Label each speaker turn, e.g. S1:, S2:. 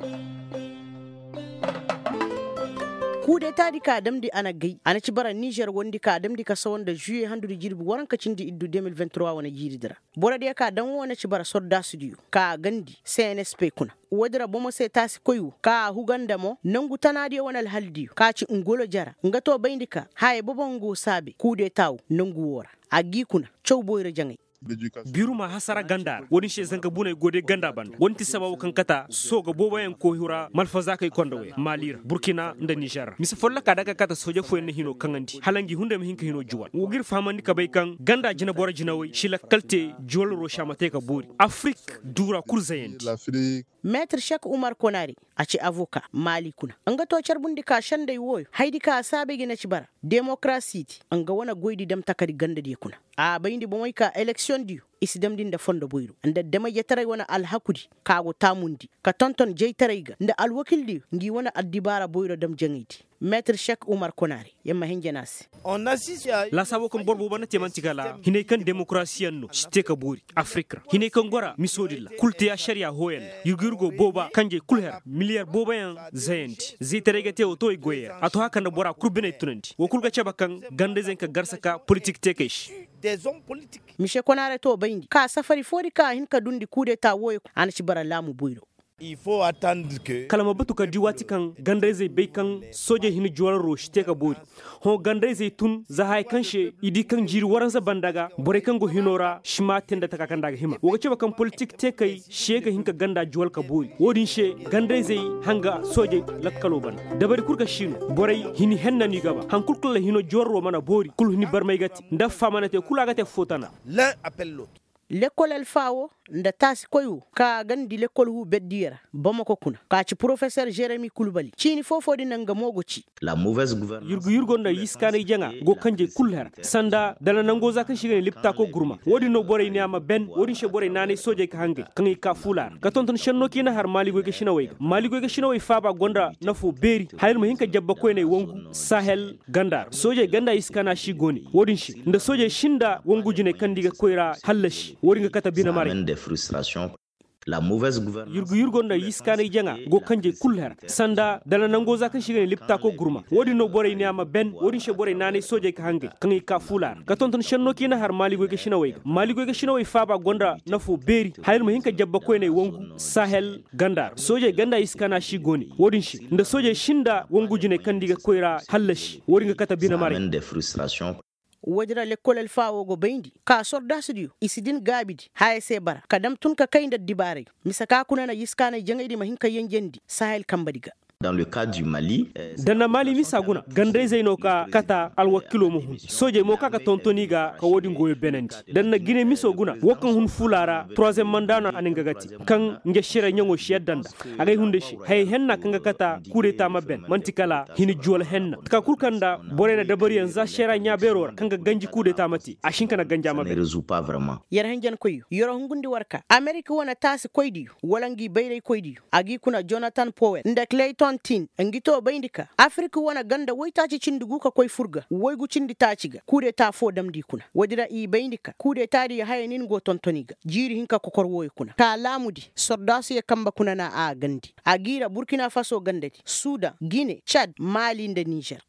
S1: kude tadi ka damdi ana gai ana ci bara Niger wondi ka damdi ka sawon da juye handu di jirbi waran ka cindi iddu 2023 wana jiri dira bora de ka dan wona ci bara sorda studio ka gandi CNSP kuna wadira bomo se tasi koyu ka huganda mo nangu tanadi wana alhaldi ka ci ngolo jara ngato bayndika haye bobongo sabe kude taw nangu wora agi kuna chow boyre jangai
S2: biruma hasara gandar woni she zanka bune gode ganda banda wonti sababu kankata soga bobayen ko hura malfaza kay kondowe malira burkina nda niger misa folla ka daga kata soja foyen hino kanganti halangi hunde mi hinka hino juwal wogir famandi ka bay kan ganda jina bora jina way shila kalte jol ro shamate ka buri afrique dura kurzayenti
S1: Maître Cheikh Oumar Konari aci avocat mali kuna anga to charbundi ka shande woyo haidi ka sabe gina ci bara democracy anga wana goydi dam takari ganda di kuna a bayindi bomoy ka election di isidam din da fondo boyru anda dama yataray wana alhakudi ka go tamundi ka tonton jey tarayga nda alwakil di ngi wana addibara boyro dam jangiti Maître Cheikh Oumar Konari yamma hinjanasi
S3: on assiste à
S2: la sabo kon borbo bana temantigala hine kan demokrasiyan no steka buri afrika hine kan gora misodilla kulte ya sharia hoyen yugurgo boba kanje kulher miliyar boba yan zayenti ziteregete o toy goyer ato haka na bora kurbene tunanti wo kulga chabakan gande zenka garsaka politique tekesh
S3: des hommes politiques
S1: Michel Konare to bayndi ka safari fori ka hin ka dundi kude ta woyo an ci bara lamu boyro
S3: il faut attendre que
S2: kalama batu ka diwati kan gandreze be kan soje hini juwar roshi te ka bori ho gandreze tun za hay kanshe idi kan jiri waransa bandaga bore kan go hinora shima tenda ta kan daga hima woga ceba kan politique te kai shega hinka ganda juwal ka bori wodin she gandreze hanga soje lakkalo ban dabari kurka shinu bore hini henna ni gaba han kulkula hino juwar ro mana bori kul hini barmay gati nda famana te kulaga te fotana
S3: l'un appelle l'autre
S1: l'école el fawo nda tasi koyu ka gandi l'école hu beddiyara bamako kuna ka ci professeur Jérémy Koulibaly cini fofo di nanga mogo ci
S4: la mauvaise gouvernance
S2: yurgo nda yiskane janga go kanje kulhar sanda dana nango zaka shigane lipta ko gurma wodi no bore ni ama ben wodi she bore nane soje ka hange kan ka fular ka tonton shenno kina har maligo ke shinawai faba gonda nafo beri hayr mo hinka jabba ko ne wongu sahel gandar soje ganda yiskana shi goni wodin shi nda soje shinda wongu jine kandiga koira hallashi wori nga kata bina mare
S4: des frustrations la mauvaise gouvernance
S2: yurgo nda yiskane janga go kanje kulhar sanda dana nango zaka shigane lipta ko gurma wodi no bore ni ama ben wodi she bore nane soje ka hange kan ka fular ka tonton shenno kina har maligo ke shinawai faba gonda nafo beri hayr mo hinka jabba ko ne wongu sahel gandar soje ganda yiskana shi goni wodin shi nda soje shinda wongu jine kandiga koira hallashi wodi nga kata bina mare
S4: des frustrations
S1: wajira l'école el fawo go bayndi ka sorda studio isidin gabidi haye se bara kadam tun ka kaynda dibare misaka kuna na yiskana jangaydi mahinka yenjendi sahel kambadiga
S4: dans le cas du Mali
S2: dana mali misaguna gandre zaino ka kata alwakilo mo hun soje mo kaka tontoniga ka wodi ngoyo benandi danna gine misoguna wokan hun fulara troisième mandat na aninga gati kan nge shira nyango sheddanda agay hunde shi hay henna kanga kata kureta maben mantikala hini jol henna ka kulkanda borena dabari yanza shira nya beror kanga ganji kureta mati ashinka na ganja maben
S4: ne résout pas vraiment
S1: yar hanjan koyu yoro hungundi warka america wona tasi koydi walangi bayrey koydi agi kuna Jonathan Powell nda Clayton tin ngito bayndika afrika wana ganda woytaci cindugu ka koy furga woygu cindi taciga kude ta fo damdi kuna wadira i bayndika kude tari hayenin go tontoniga jiri hinka kokor woy kuna ka lamudi sordasi e kamba kuna na a gandi agira Burkina Faso gandati Sudan Guinea Chad Mali nda Niger